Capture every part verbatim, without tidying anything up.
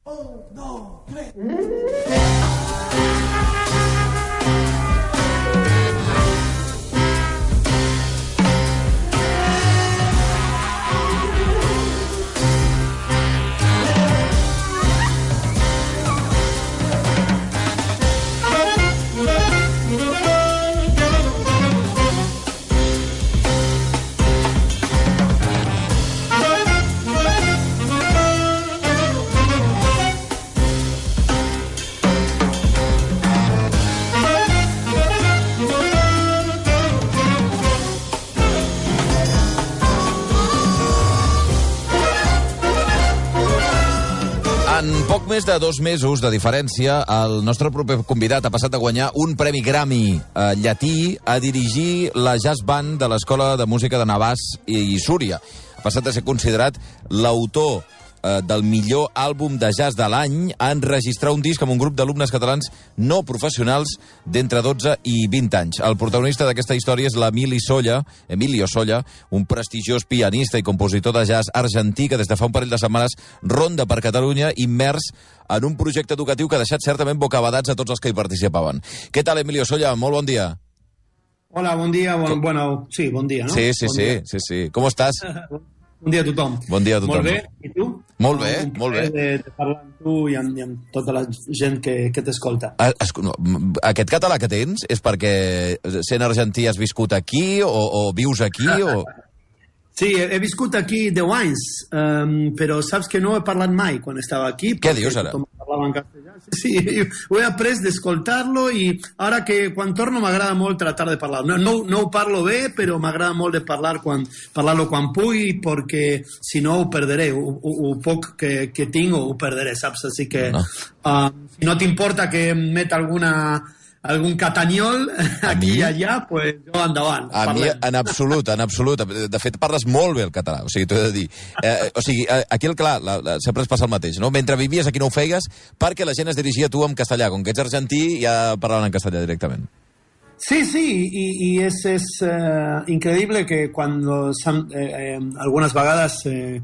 Un, dos, tres. En poc més de dos mesos de diferència, el nostre proper convidat ha passat a guanyar un Premi Grammy eh, llatí a dirigir la jazz band de l'Escola de Música de Navàs i Súria. Ha passat a ser considerat l'autor eh, del millor àlbum de jazz de l'any a enregistrar un disc amb un grup d'alumnes catalans no professionals d'entre dotze i vint anys. El protagonista d'aquesta història és l'Emili Solla, Emilio Solla, un prestigiós pianista i compositor de jazz argentí que des de fa un parell de setmanes ronda per Catalunya immers en un projecte educatiu que ha deixat certament bocabadats a tots els que hi participaven. Què tal, Emilio Solla? Molt bon dia. Hola, bon dia. Bon, bueno, sí, bon dia, no? Sí, sí, bon sí, dia. sí, sí. Com estàs? Bon dia a tothom. Bon dia a tothom. Molt bé, i tu? Molt bé, un molt bé. De, de parlar amb tu i amb, i amb tota la gent que, que t'escolta. Ah, no, aquest català que tens és perquè sent argentí has viscut aquí o, o vius aquí o... Sí, he, he viscut aquí deu anys, um, però saps que no he parlat mai quan estava aquí. Què dius ara? Tothom parlava en castellà. Sí, ho he après d'escoltar-lo i ara que quan torno m'agrada molt tratar de parlar. No, no, no ho parlo bé, però m'agrada molt de parlar quan, parlar-lo quan pugui, perquè si no ho perderé. Ho, ho, ho poc que, que tinc ho perderé, saps? Així que no. Uh, si no t'importa que em met alguna... algun catanyol aquí i allà, pues jo endavant. A parlem. mi, en absolut, en absolut. De fet, parles molt bé el català, o sigui, t'ho he de dir. Eh, o sigui, aquí, el clar, la, la, sempre es passa el mateix, no? Mentre vivies aquí no ho feies perquè la gent es dirigia a tu en castellà. Com que ets argentí, ja parlaven en castellà directament. Sí, sí, y, y es, es uh, increíble que cuando eh, eh, algunas vegades eh,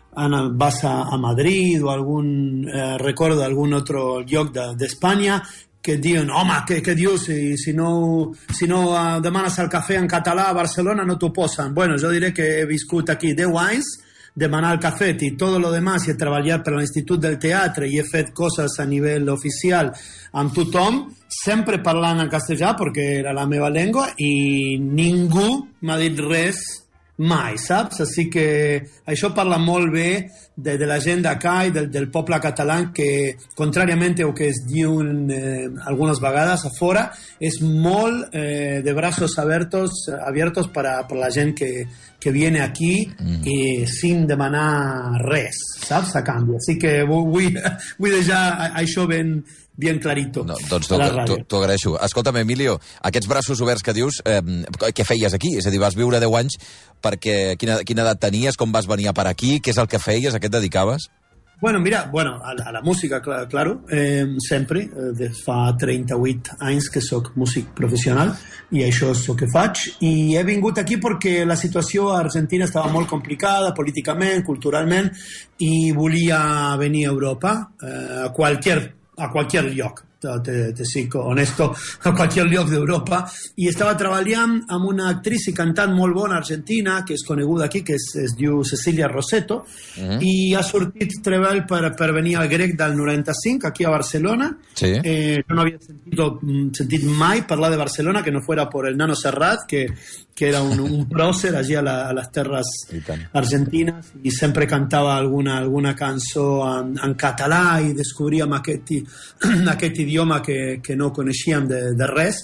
vas a, a Madrid o algún eh, recordo d'algun altre lloc d'Espanya, de, que diuen, home, que, que dius, si, si no, si no uh, demanes el cafè en català a Barcelona no t'ho posen. Bueno, jo diré que he viscut aquí deu anys, demanar el cafè i tot lo demás, i he treballat per l'Institut del Teatre i he fet coses a nivell oficial amb tothom, sempre parlant en castellà perquè era la meva llengua i ningú m'ha dit res mai, saps? Així que això parla molt bé de, de la gent d'acá i del, del poble català que, contràriament al que es diu eh, algunes vegades a fora, és molt eh, de braços abiertos, abiertos per a, per a la gent que, que viene aquí mm. i sin demanar res, saps? A canvi. Així que vull, vull deixar això ben... bien clarito. No, doncs t'ho agraeixo. Escolta'm, Emilio, aquests braços oberts que dius, eh, què feies aquí? És a dir, vas viure deu anys perquè quina, quina edat tenies, com vas venir per aquí, què és el que feies, a què et dedicaves? Bueno, mira, bueno, a, a la música, clar, claro, eh, sempre, eh, des fa trenta-vuit anys que sóc músic professional i això és el que faig, i he vingut aquí perquè la situació a Argentina estava molt complicada, políticament, culturalment, i volia venir a Europa, eh, a qualsevol a qualsevol lloc, te, te sic honesto, a qualsevol lloc d'Europa, i estava treballant amb una actriz i cantant molt bona argentina, que és coneguda aquí, que es, es diu Cecilia Rosetto, uh-huh. i ha sortit treball per, per venir al Grec del noranta-cinc, aquí a Barcelona. Sí. Eh, jo no havia sentit, sentit mai parlar de Barcelona, que no fuera por el Nano Serrat, que, que era un, un prócer allí a, la, a las terras argentines, i sempre cantava alguna, alguna cançó en, en català i descobríem aquest, aquest idioma que, que no coneixíem de, de res,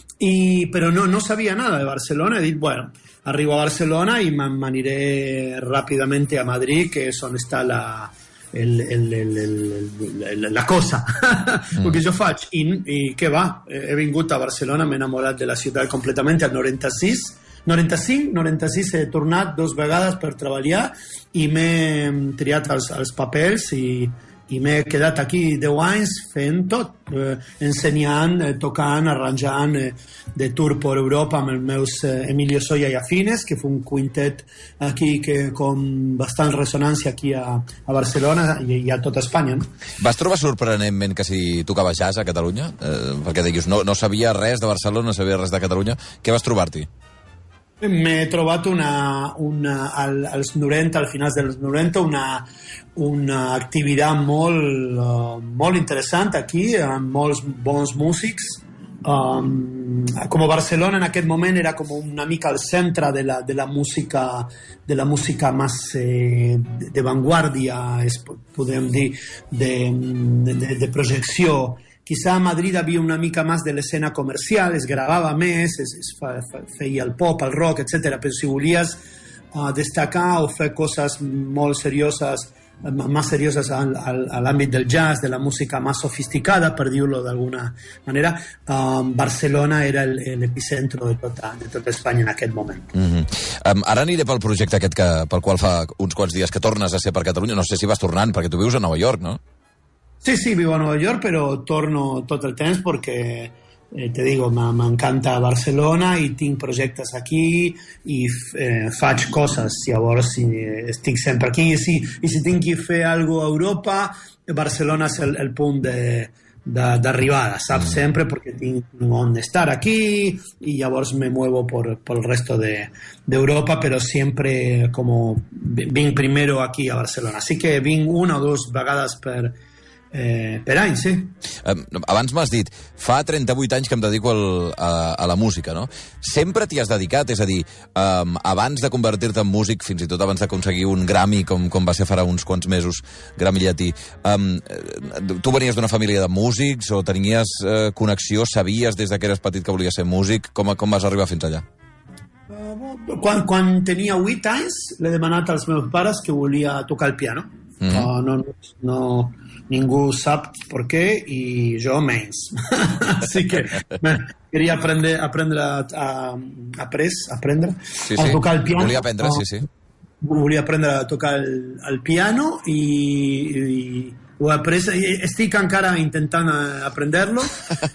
i, però no, no sabia nada de Barcelona. He dit, bueno, arribo a Barcelona i m'aniré ràpidament a Madrid, que és on està la, el, el, el, el, el, la cosa, mm. el que jo faig. I, i què va? He vingut a Barcelona, m'he enamorat de la ciutat completament al noranta-sis, noranta-cinc, noranta-sis he tornat dos vegades per treballar i m'he triat els, els papers i, i m'he quedat aquí deu anys fent tot, eh, ensenyant, eh, tocant, arranjant, eh, de tour per Europa amb els meus eh, Emilio Soya i Afines, que fa un quintet aquí que con bastant ressonància aquí a, a Barcelona i, i a tota Espanya, no? Vas trobar sorprenentment que si tocava jazz a Catalunya? Eh, perquè diguis, no, no sabia res de Barcelona, no sabia res de Catalunya. Què vas trobar-t'hi? M'he trobat una, una, al, als noranta, al finals dels noranta, una, una activitat molt, uh, molt interessant aquí, amb molts bons músics. Um, com a Barcelona en aquest moment era com una mica al centre de la, de la música de la música més eh, de, de vanguardia, es, podem dir, de, de, de projecció. Quizá a Madrid havia una mica més de l'escena comercial, es gravava més, es, es fa, fa, feia el pop, el rock, etcètera. Però si volies uh, destacar o fer coses molt serioses, més serioses al, al, a l'àmbit del jazz, de la música més sofisticada, per dir-ho d'alguna manera, um, Barcelona era l'epicentro de tota, de tota Espanya en aquest moment. Mm-hmm. um, ara aniré pel projecte aquest que, pel qual fa uns quants dies que tornes a ser per Catalunya. No sé si vas tornant, perquè tu vius a Nova York, no? Sí, sí, vivo a Nueva York, pero torno tot el temps porque, eh, te digo, m'encanta Barcelona i tinc projectes aquí i eh, faig coses, llavors eh, estic sempre aquí. I si, i si tinc que fer alguna cosa a Europa, Barcelona és el, el punt de, de, d'arribada, saps? Mm. Sempre, perquè tinc on estar aquí y llavors me muevo por, por el resto de, de Europa, pero siempre como vinc primero aquí a Barcelona. Así que vinc una o dos vegades per Eh, per any, sí. Um, abans m'has dit, fa trenta-vuit anys que em dedico al, a, a la música, no? Sempre t'hi has dedicat, és a dir, um, abans de convertir-te en músic, fins i tot abans d'aconseguir un Grammy, com, com va ser farà uns quants mesos, Grammy llatí, um, tu venies d'una família de músics o tenies uh, connexió, sabies des que eres petit que volies ser músic? Com, com vas arribar fins allà? Uh, quan, quan tenia vuit anys, l'he demanat als meus pares que volia tocar el piano. Mm-hmm. uh, no, no, ningú sap per què i jo menys. Així que queria aprendre, aprendre a, a, a, pres, aprendre sí, a sí. tocar el piano. Volia aprendre, uh, sí, sí. Volia aprendre a tocar el, el piano i, i ho he après, estic encara intentant aprendre-lo,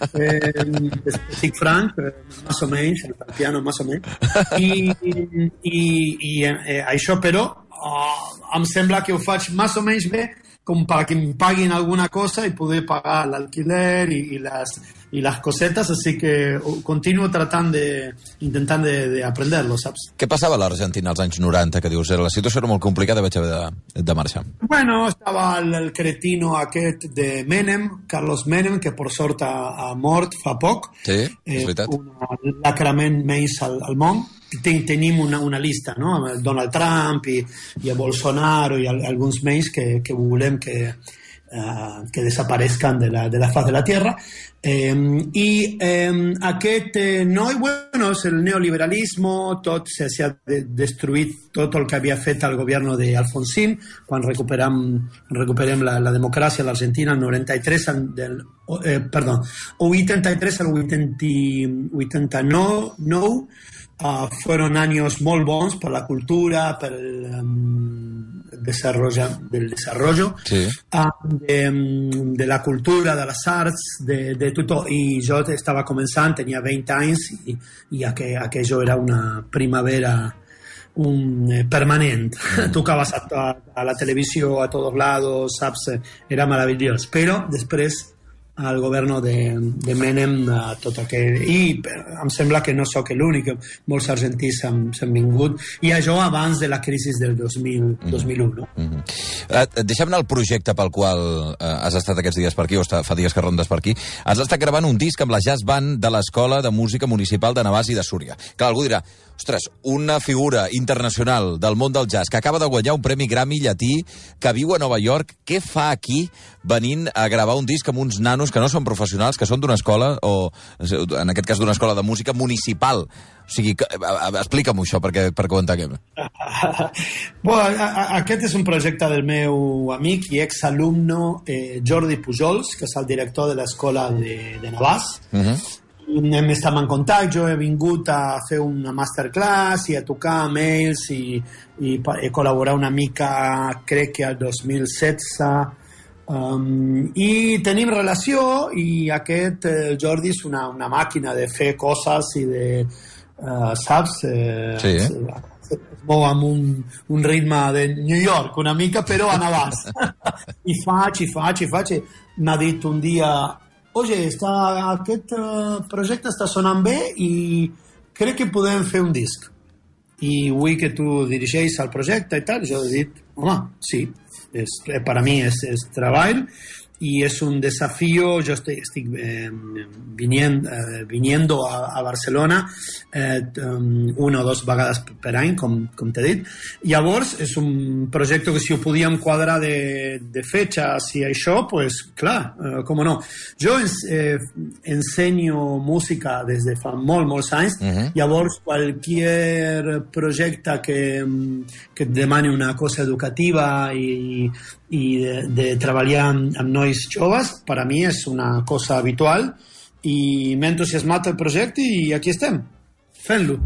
eh, estic franc, més o menys, el piano més o menys, i, i, i eh, això però oh, em sembla que ho faig més o menys bé com perquè em paguin alguna cosa i poder pagar l'alquiler i, i, les, i les cosetes, així que continuo tratant de, intentant d'aprenderlo, saps? Què passava a l'Argentina als anys noranta, que dius, la situació era molt complicada, vaig haver de, de marxar? Bueno, estava el, el cretino aquest de Menem, Carlos Menem, que per sort ha, ha mort fa poc. Sí, és veritat. Eh, un lacrament més al, al món. Ten, tenim una, una lista, no? Amb Donald Trump i, i a Bolsonaro i a, alguns més que, que volem que, uh, que desaparezcan de la, de la faz de la tierra. Eh, I eh, aquest eh, noi, bueno, és el neoliberalisme, tot se, se ha de, destruït tot el que havia fet el govern d'Alfonsín quan recuperem, recuperem la, la democràcia a l'Argentina el noranta-tres, del, eh, perdó, o vuitanta-tres al vuitanta-nou. Uh, fueron años molt bons per la cultura, per el um, desarrollo, del desarrollo sí. uh, de, de la cultura, de les arts, de, de tot. I jo estava començant, tenia vint anys i, i aqu aquello era una primavera un, eh, permanent. Mm. Tocaves a, a, a la televisió a tots lados, saps? Era meravellós. Però després al govern de, de Menem uh, tot aquell... I em sembla que no sóc l'únic, molts argentins s'han vingut, i això abans de la crisi del dos mil, mm. dos mil u. No? Mm-hmm. uh, deixa'm anar al projecte pel qual uh, has estat aquests dies per aquí, o està, fa dies que rondes per aquí. Has estat gravant un disc amb la jazz band de l'Escola de Música Municipal de Navàs i de Súria. Clar, algú dirà, ostres, una figura internacional del món del jazz que acaba de guanyar un premi Grammy llatí, que viu a Nova York, què fa aquí venint a gravar un disc amb uns nanos que no són professionals, que són d'una escola, o en aquest cas d'una escola de música municipal? O sigui, explica'm això perquè, perquè ho entenguem. Bueno, aquest és un projecte del meu amic i exalumno eh, Jordi Pujols, que és el director de l'escola de, de Navàs. Uh-huh. Hem estat en contacte, jo he vingut a fer una masterclass i a tocar amb ells i, i he col·laborat una mica, crec que el dos mil setze, Um, i tenim relació, i aquest eh, Jordi és una, una màquina de fer coses i de, uh, saps? Eh, sí. Es, es mou amb un, un ritme de New York una mica, però a Navàs. I faig, i faig, i faig. M'ha dit un dia, oye, està, aquest uh, projecte està sonant bé i crec que podem fer un disc. I vull que tu dirigeix el projecte i tal. Jo he dit, home, sí. Es, para mí es, es treball y es un desafío. Yo estoy, estoy eh, viniendo, eh, viniendo a, a Barcelona eh, um, una o dos vegades per any, com, com t'he dit. Llavors, és un projecte que si ho podíem quadrar de, de fechas i això, pues clar, eh, com no. Jo ens, eh, ensenyo música des de fa molt, molts anys. Uh-huh. Llavors, qualsevol projecte que, que et demani una cosa educativa i, i de, de treballar amb, amb nois joves, per a mi és una cosa habitual i m'ha entusiasmat el projecte i aquí estem, fent-lo.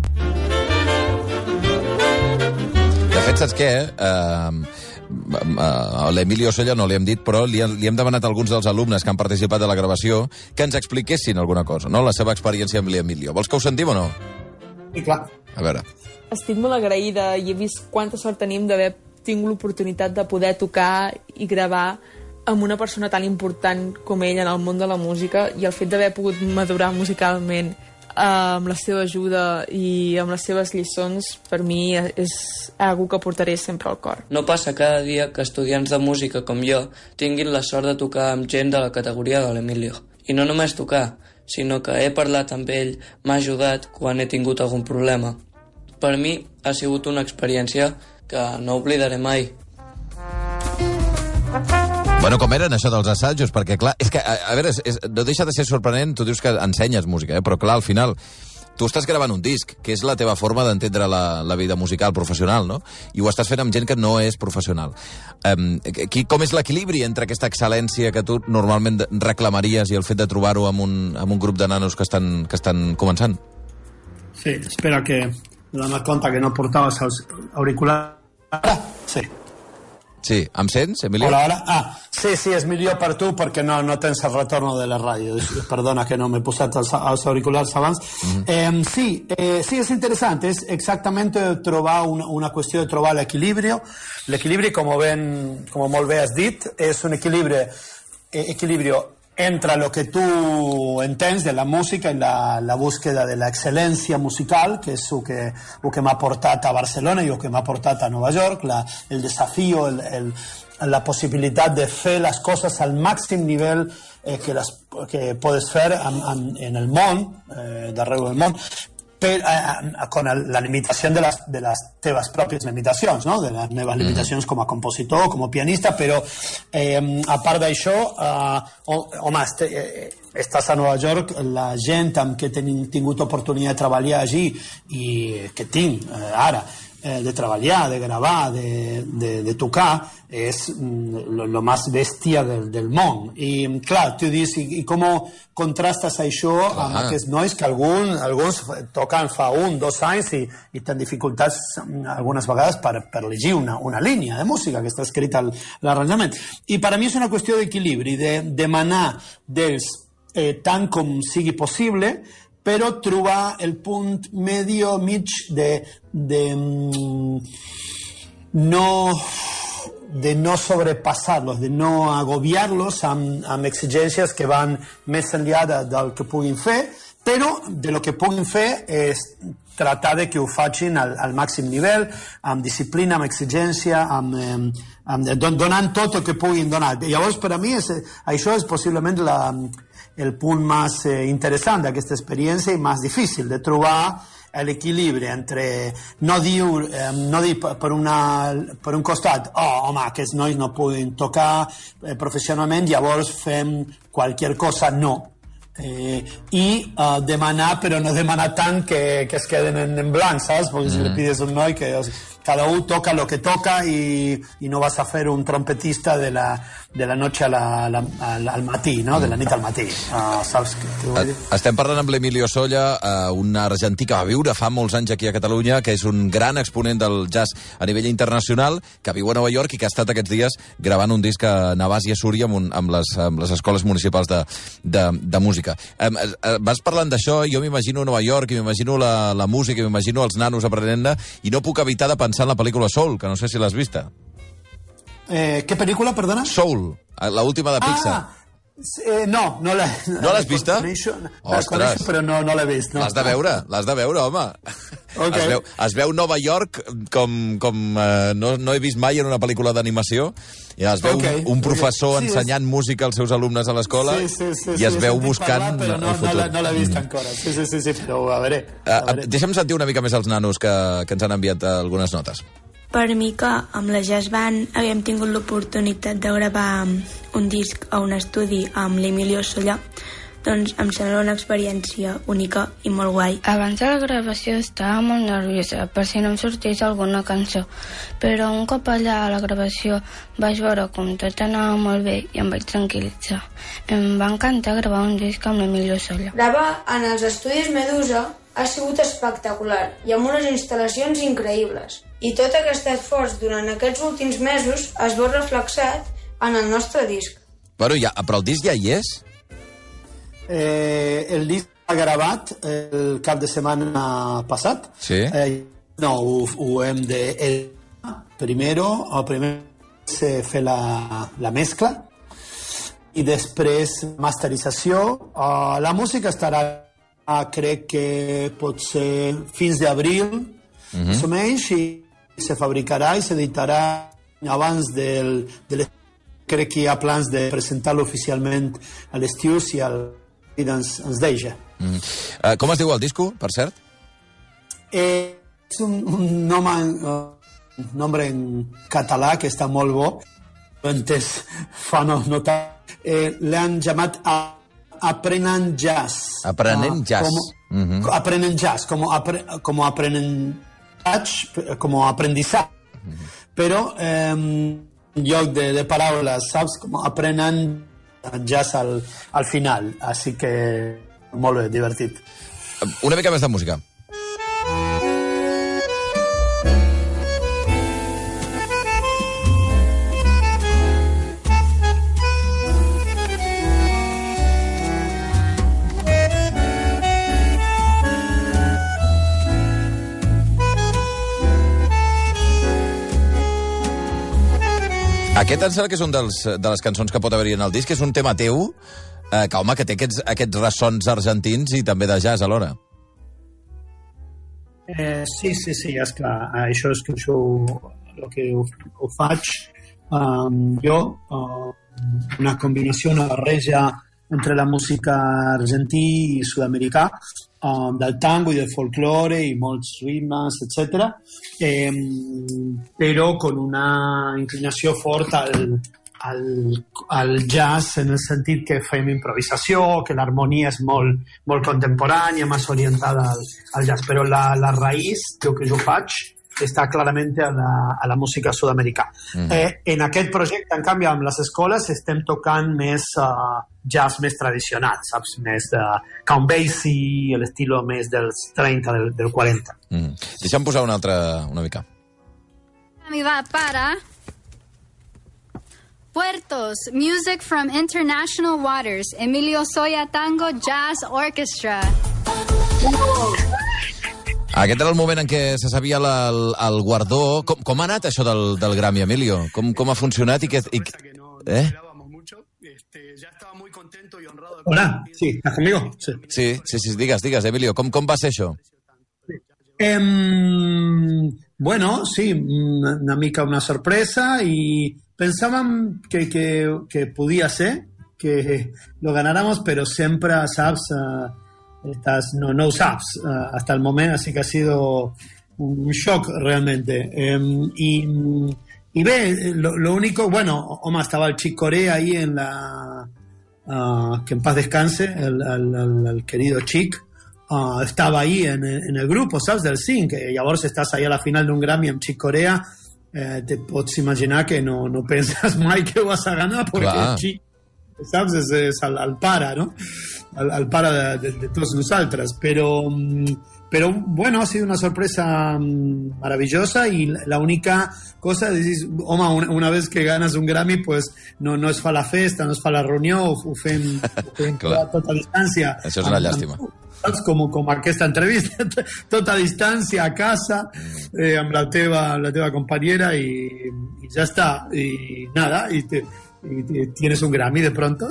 De fet, saps què? Uh, a l'Emilio Solla no li hem dit, però li, li hem demanat a alguns dels alumnes que han participat de la gravació que ens expliquessin alguna cosa, no? La seva experiència amb l'Emilio. Vols que ho sentim o no? Sí, clar. A veure. Estic molt agraïda i he vist quanta sort tenim d'haver tingut l'oportunitat de poder tocar i gravar amb una persona tan important com ell en el món de la música, i el fet d'haver pogut madurar musicalment eh, amb la seva ajuda i amb les seves lliçons, per mi és algo que portaré sempre al cor. No passa cada dia que estudiants de música com jo tinguin la sort de tocar amb gent de la categoria de l'Emilio. I no només tocar, sinó que he parlat amb ell, m'ha ajudat quan he tingut algun problema. Per mi ha sigut una experiència que no oblidaré mai. Bueno, com eren això dels assajos? Perquè, clar, és que, a, a veure, és, és, no deixa de ser sorprenent, tu dius que ensenyes música, eh? Però, clar, al final, tu estàs gravant un disc, que és la teva forma d'entendre la, la vida musical professional, no? I ho estàs fent amb gent que no és professional. Um, qui, com és l'equilibri entre aquesta excel·lència que tu normalment reclamaries i el fet de trobar-ho amb, un, amb un grup de nanos que estan, que estan començant? Sí, espera que me dones compte que no portaves els auriculars. Ara, sí. Sí, em sents, Emilio? Hola, hola. Ah, sí, sí, és millor per tu perquè no, no tens el retorno de la ràdio. Perdona que no m'he posat els, els auriculars abans. Mm-hmm. eh, sí, eh, sí, és interessant. És exactament trobar una, una qüestió de trobar l'equilibri. L'equilibri, com, ben, com molt bé has dit, és un equilibri, eh, equilibri entre lo que tú entens de la música y la, la búsqueda de la excelencia musical, que és el que, el que m'ha portat a Barcelona i el que m'ha portat a Nova York, la, el desafío, el, el, la possibilitat de fer les coses al màxim nivell eh, que, les, que podes fer en, en, en el món, eh, d'arreu del món, per, eh, con el, la limitació de les, de les teves pròpies limitacions, no? De les meves limitacions com a compositor, com a pianista, però eh, a part d'això, eh, home, este, eh, estàs a Nova York, la gent amb què he tingut oportunitat de treballar allí i que tinc eh, ara, eh, de treballar, de gravar, de, de, de tocar, és mm, lo, lo más bestia del, del món. I, clar, tu dius, i, i com contrastes això clar. Amb aquests nois que algun, alguns toquen fa un, dos anys i, i tenen dificultats algunes vegades per, per elegir una, una línia de música que està escrita al l'arranjament. I per a mi és una qüestió d'equilibri, de demanar d'ells eh, tant com sigui possible, però trobar el punt medio mig de, de mm, no de no sobrepassar-los, de no agobiar-los amb, amb exigències que van més enllà de, del que puguin fer, però de lo que puguin fer és tratar de que ho facin al, al màxim nivell, amb disciplina, amb exigència, amb, eh, amb, don, donant tot el que puguin donar. Llavors, per a mi, és, això és possiblement la, el punt més eh, interessant d'aquesta experiència i més difícil, de trobar l'equilibri entre no dir, eh, no dir per, una, per un costat, oh, home, aquests nois no poden tocar eh, professionalment, llavors fem qualsevol cosa, no. Eh, i uh, demanar, però no demanar tant que, que es queden en, en blanc, saps? Perquè mm. si li pides a un noi que... cada uno toca lo que toca y, y no vas a fer un trompetista de la, de la noche a la, la, al, al matí, no? De la nit al matí. Uh, saps què, què vull dir? Estem parlant amb l'Emilio Solla, uh, un argentí que va viure fa molts anys aquí a Catalunya, que és un gran exponent del jazz a nivell internacional, que viu a Nova York i que ha estat aquests dies gravant un disc a Navàs i a Súria amb, un, amb, les, amb les escoles municipals de, de, de música. Um, uh, vas parlant d'això, jo m'imagino Nova York, i m'imagino la, la música, i m'imagino els nanos aprenent-ne, i no puc evitar de pensar en la pel·lícula Soul, que no sé si l'has vista. Eh, ¿Qué película, perdona? Soul, la última de Pixar. Ah, eh, no, no la... No l'has vista? Ostres. Però no, no l'he vist. No. L'has de veure, l'has de veure, home. Okay. Es, veu, es veu Nova York com, com eh, no, no he vist mai en una pel·lícula d'animació. I es veu okay. un, un professor okay. sí, ensenyant és... música als seus alumnes a l'escola sí, sí, sí, i es sí, veu buscant parlar, però no, el futur. No l'he vist encara. Sí, sí, sí, sí, però a veure. A veure. Uh, deixa'm sentir una mica més els nanos que, que ens han enviat algunes notes. Per mi que amb la Jazz Band havíem tingut l'oportunitat de gravar un disc a un estudi amb l'Emilio Solla, doncs em sembla una experiència única i molt guai. Abans de la gravació estava molt nerviosa per si no em sortís alguna cançó, però un cop allà a la gravació vaig veure com tot anava molt bé i em vaig tranquil·litzar. Em va encantar gravar un disc amb l'Emilio Solla. Gravar en els estudis Medusa ha sigut espectacular i amb unes instal·lacions increïbles. I tot aquest esforç durant aquests últims mesos es veu reflexat en el nostre disc. Però, ja, però el disc ja hi és? Eh, el disc ha gravat el cap de setmana passat. Sí. Eh, no, ho, ho hem de... El, primero, el primer se fer la, la mescla i després masterització. Uh, la música estarà, uh, crec que pot ser fins d'abril, uh-huh. més o menys, i se fabricarà i s'editarà abans del, del... Crec que hi ha plans de presentar-lo oficialment a l'estiu si el ens, ens deixa. Mm. Uh, com es diu el disco, per cert? Eh, és un, un nom en, un nombre en català que està molt bo. Ho he entès fa no, no tant. Eh, L'han llamat a, Aprenent Jazz. Aprenent uh, Jazz. Com, mm-hmm. Aprenent Jazz, com, apre, com aprenent com aprendizaje, uh-huh. Però eh, en lloc de, de paraules, saps? Com aprenen jazz al, al final, així que molt bé, divertit. Una mica més de música. Aquest em sembla que és un dels, de les cançons que pot haver-hi en el disc, que és un tema teu, eh, que, home, que té aquests, aquests ressons argentins i també de jazz alhora. Eh, sí, sí, sí, és clar. Això és que això, el que ho, ho faig um, jo, uh, una combinació, una barreja entre la música argentí i sud-americà, um, del tango i del folklore i molts ritmes, etcètera. Eh, però con una inclinació forta al, al, al jazz, en el sentit que fem improvisació, que l'harmonia és molt, molt contemporània, més orientada al, al jazz. Però la, la raïs del que jo faig està clarament a la, a la música sud-americà. Mm. Eh, en aquest projecte, en canvi, amb les escoles estem tocant més uh, jazz més tradicional, saps? Més de Count Basie, l'estil més dels trenta, del, del quaranta. Mm. Deixa'm posar una altra, una mica. Mi va para Puertos, music from International Waters, Emilio Solla Tango Jazz Orchestra. Aquest era el moment en què se sabia la, el, el guardó. Com, com ha anat això del, del Grammy, Emilio? Com, com ha funcionat? I que, i, eh? Hola, sí, ¿estás conmigo? Sí, sí, sí, sí, digues, digues, Emilio, com, com va ser això? Eh, bueno, sí, una mica una sorpresa y pensaban que, que, que podía ser, que lo ganáramos, pero siempre, ¿sabes? Uh, Estás, no, no sabes uh, hasta el momento, así que ha sido un shock realmente. Eh, y, y ve, lo, lo único, bueno, Oma, estaba el Chick Corea ahí en la... Uh, que en paz descanse, el, el, el, el querido Chick. uh, estava ahí en, en el grup, saps, del cinc, i llavors estàs ahí a la final d'un Grammy amb Chick Corea, eh, te pots imaginar que no, no penses mai que ho vas a ganar, perquè el Chick, saps, és, és el, el pare, no? El, el pare de, de, de tots nosaltres, però... Pero bueno, ha sido una sorpresa maravillosa y la única cosa, dices, home, una, una vez que ganas un Grammy, pues no, no es fa la festa, no es fa la reunió, ho, ho fem, ho fem a tota distància. Això és una llàstima. Saps? Com, com aquesta entrevista, tota distància, a casa, eh, amb la teva, amb la teva companyera i, i ja està. I nada, i te... y tienes un Grammy de pronto.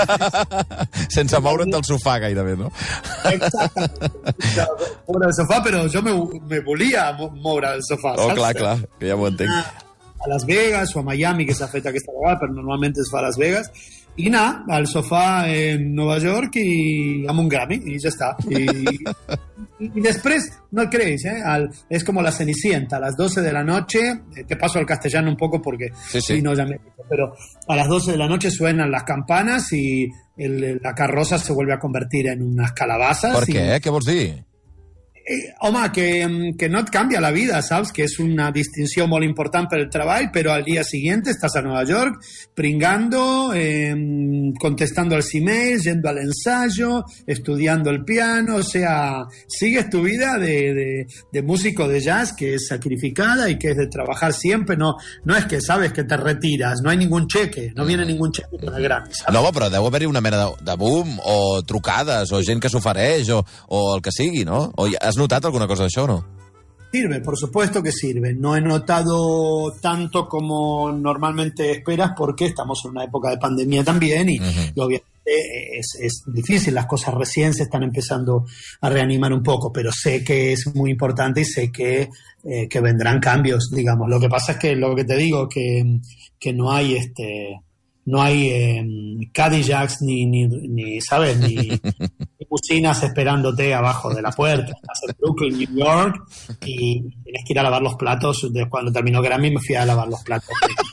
Sense moure't del sofà gairebé, no? Exactament. Moure del sofà, però jo me, me volia moure del sofà. Oh, saps? clar, clar, que ja m'ho entenc. A Las Vegas o a Miami, que s'ha fet aquesta vegada, però normalment es fa a Las Vegas. I anar al sofà en Nova York i amb un Grammy, i ja està. I, y, y después, no creéis, ¿eh? Al, es como la Cenicienta, a las doce de la noche, te paso al castellano un poco porque sí, sí. Si no, ya me... pero a las doce de la noche suenan las campanas y el, la carroza se vuelve a convertir en unas calabazas. Per què? Y... Què vols dir? Eh, home, que, que no et cambia la vida, saps? Que és una distinció molt important per el treball, però al dia siguiente estás a Nueva York pringando, eh, contestando los emails, yendo al ensayo, estudiando el piano, o sea, sigues tu vida de, de, de músico de jazz que es sacrificada y que es de trabajar siempre, no, no es que sabes que te retiras, no hay ningún cheque, no viene ningún cheque con el Grammy, saps? No, però deu haver-hi una mena de, de boom, o trucades, o gent que s'ofereix, o, o el que sigui, no? O has notado alguna cosa de això o no? Sirve, por supuesto que sirve. No he notado tanto como normalmente esperas porque estamos en una época de pandemia también y, uh-huh. y obviamente es, es difícil. Las cosas recién se están empezando a reanimar un poco, pero sé que es muy importante y sé que, eh, que vendrán cambios, digamos. Lo que pasa es que lo que te digo, que, que no hay este... no hay eh, Cadillacs ni, ni, ni, ¿sabes? Ni, ni bucinas esperándote abajo de la puerta. Estás en Brooklyn, New York, y tienes que ir a lavar los platos. De cuando terminó Grammy me fui a lavar los platos.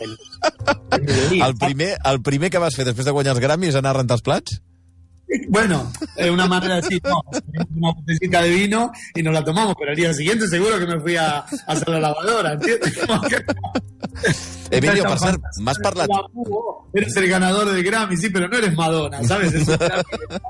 El primer, el primer que vas fer després de guanyar els Grammys és anar a rentar els plats? Bueno, es una manera de decir, no, una botellita de vino y nos la tomamos, pero al día siguiente seguro que me fui a, a hacer la lavadora, ¿entiendes? Emilio, per cert, m'has parlat... Eres el ganador de Grammy, sí, pero no eres Madonna, ¿sabes? Es un Grammy.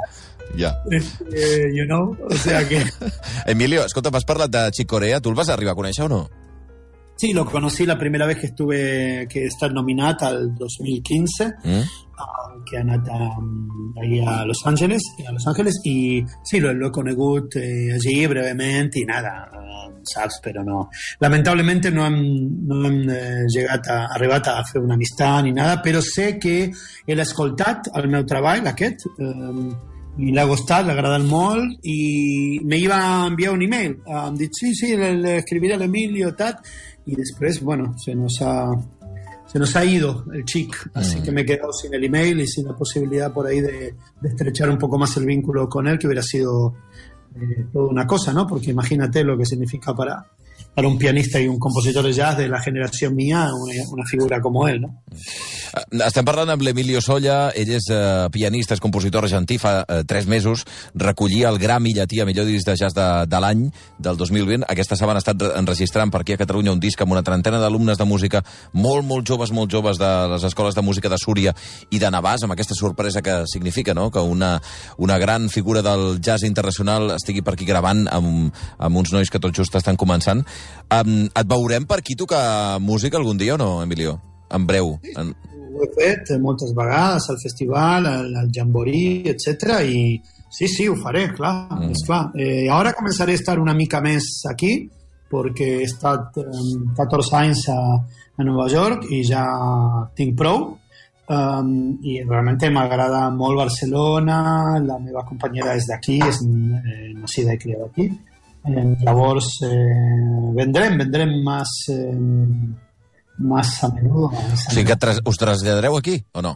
Ja. Eh, you know? O sea que... Emilio, escolta, m'has parlat de Chick Corea, tu el vas arribar a conèixer o no? Sí, lo conocí la primera vez que estuve, que está nominada al dos mil quince, mm. uh, que anat um, ahí a Los Ángeles, a Los Ángeles, y sí, lo, lo he conegut eh, allí brevemente y nada, uh, saps, pero no. Lamentablemente no han, no han eh, llegat a, arribat a fer una amistat ni nada, però sé que he escoltat el meu treball, aquest, eh, i l'ha gustat, l'ha agradat molt, i me iba a enviar un email, em dit, sí, sí, le, le escribiré a l'Emilio, tal, y después, bueno, se nos ha se nos ha ido el chic, así mm. que me he quedado sin el email y sin la posibilidad por ahí de, de estrechar un poco más el vínculo con él, que hubiera sido eh, toda una cosa, ¿no? Porque imagínate lo que significa para, para un pianista y un compositor de jazz de la generación mía, una, una figura como él, ¿no? Estem parlant amb l'Emilio Solla, ell és uh, pianista, és compositor argentí, fa uh, tres mesos recollia el Grammy llatí a millor disc de jazz de, de l'any, del dos mil vint. Aquesta setmana ha estat enregistrant per aquí a Catalunya un disc amb una trentena d'alumnes de música, molt, molt joves, molt joves de les escoles de música de Súria i de Navàs, amb aquesta sorpresa que significa, no?, que una, una gran figura del jazz internacional estigui per aquí gravant amb, amb uns nois que tot just estan començant. Um, et veurem per aquí tocar música algun dia o no, Emilio? En breu. En... Ho he fet moltes vegades al festival, al, al Jamboree, etcètera, i sí, sí, ho faré, clar, mm. és clar. Eh, ara començaré a estar una mica més aquí, perquè he estat um, catorze anys a, a Nova York i ja tinc prou, um, i realment m'agrada molt Barcelona, la meva companyera és d'aquí, és eh, nacida i criada aquí. Eh, llavors, eh, vendrem, vendrem més... Eh, más a menudo. Más a o sigui que tras, us traslladareu aquí, o no?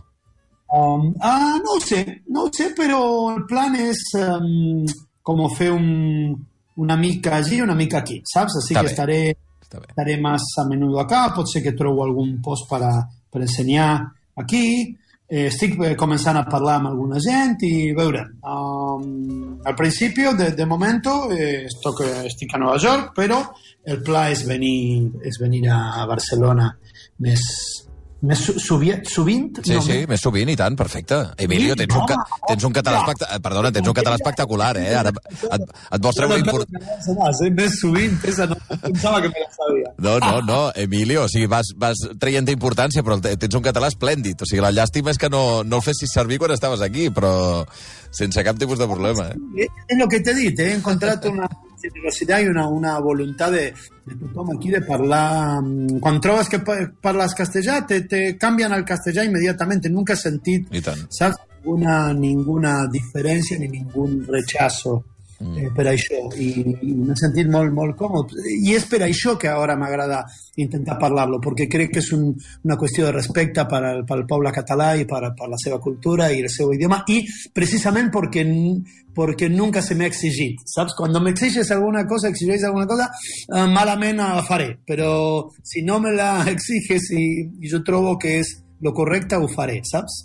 Um, ah, no ho sé, no ho sé, però el plan és um, com fer un, una mica allí, una mica aquí, saps? Així Està que bé. estaré, Està bé. estaré más a menudo acá, pot ser que trobo algun post per, a, per ensenyar aquí, eh, estic començant a parlar amb alguna gent i veurem. Um, um, al principio, de, de momento, eh, estoy, estic a Nova York, però el pla és venir, és venir a Barcelona més, més sovint, sovint? Sí, no, sí, més sovint, i tant, perfecte. Emilio, tens un, ca tens un català espectacular, perdona, tens un català espectacular, eh? Ara et, et vols treure l'important... Més sovint, esa no pensava que me la sabia. No, no, no, Emilio, o sigui, vas, vas traient importància, però tens un català esplèndid. O sigui, la llàstima és que no, no el fessis servir quan estaves aquí, però sense cap tipus de problema, eh? Es lo que te he dit, he encontrat una generositat i una, una voluntat de, de tothom aquí de parlar. Quan trobes que parles castellà, te, te canvien al castellà immediatament. Nunca he sentit, saps, ninguna, ninguna diferència ni ningun rechazo eh, per això. I, i m'he sentit molt, molt còmode. I és per això que ara m'agrada intentar parlar-lo, perquè crec que és un, una qüestió de respecte per al, per al poble català i per, per la seva cultura i el seu idioma, i precisament perquè porque nunca se me ha exigit, ¿sabes? Cuando me exiges alguna cosa, exigéis alguna cosa, eh, malament la faré, però si no me la exiges i, i jo trobo que és lo correcte, ho faré, saps?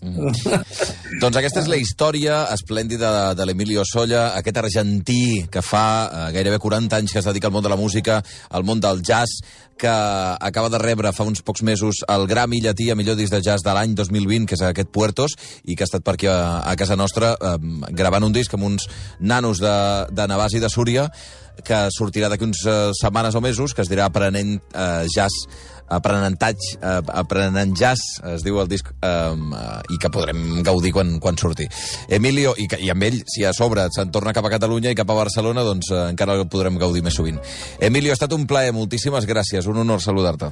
Mm. Doncs aquesta és la història esplèndida de, de l'Emilio Solla, aquest argentí que fa eh, gairebé quaranta anys que es dedica al món de la música, al món del jazz, que acaba de rebre fa uns pocs mesos el Grammy llatí a millor disc de jazz de l'any dos mil vint, que és aquest Puertos, i que ha estat per aquí a, a casa nostra eh, gravant un disc amb uns nanos de, de Navàs i de Súria, que sortirà d'aquí uns uh, setmanes o mesos, que es dirà Aprenent uh, Jazz, Aprenentatge, uh, Aprenent Jazz, es diu el disc, um, uh, i que podrem gaudir quan, quan surti. Emilio, i, que, i amb ell, si a sobre se'n torna cap a Catalunya i cap a Barcelona, doncs uh, encara el podrem gaudir més sovint. Emilio, ha estat un plaer, moltíssimes gràcies, un honor saludar-te.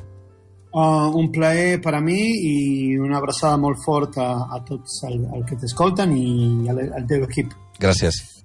Uh, un plaer per a mi i una abraçada molt forta a tots el, el que t'escolten i al, al teu equip. Gràcies.